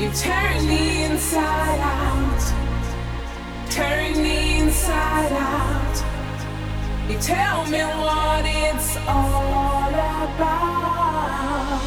You turn me inside out, turn me inside out. You tell me what it's all about.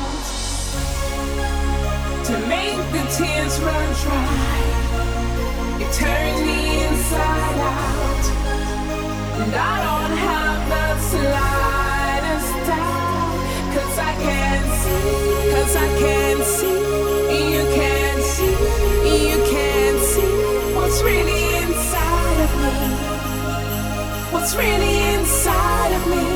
To make the tears run dry, you turn me inside out. And I don't have the slightest doubt, 'cause I can see, 'cause I can see, you can see, you can see what's really inside of me, what's really inside of me.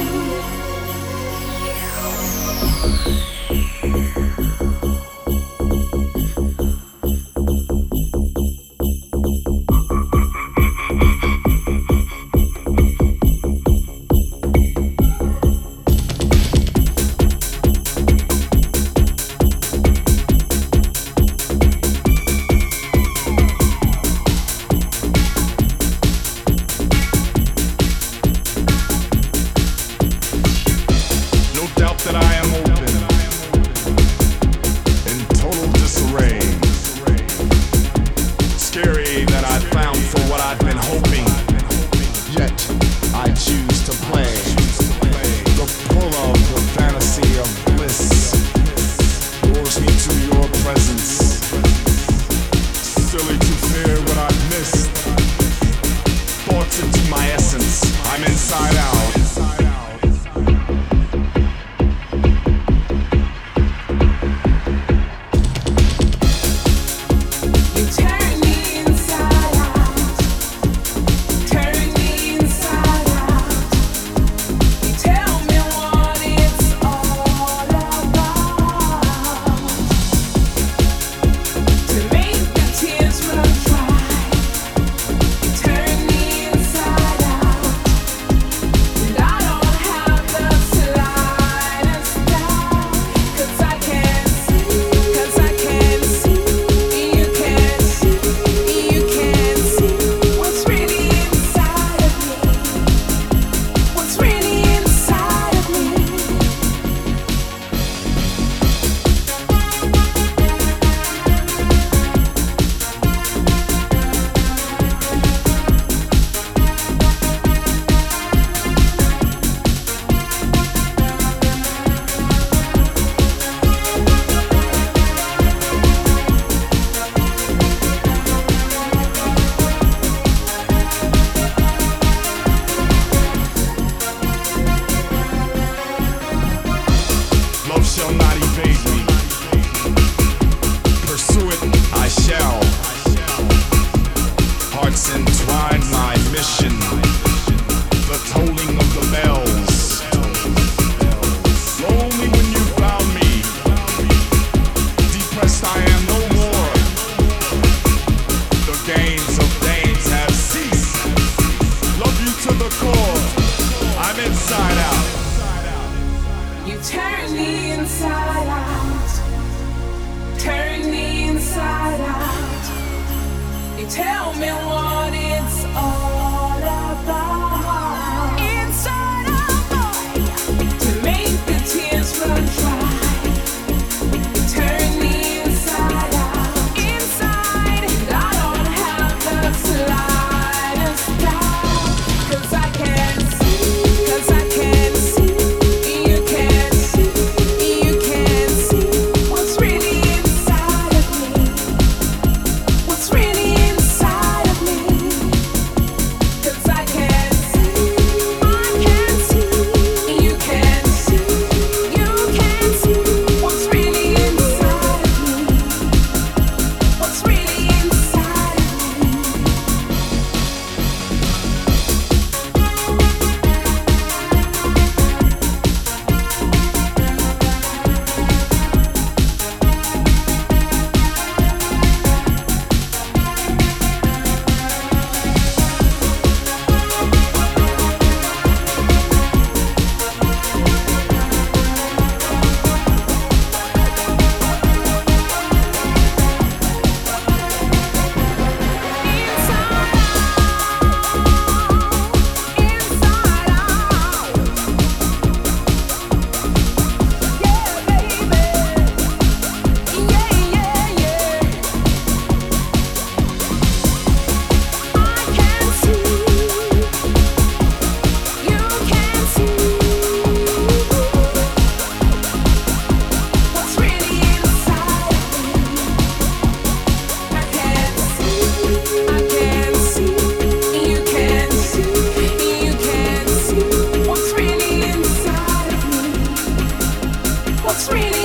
What's really inside of me? it's really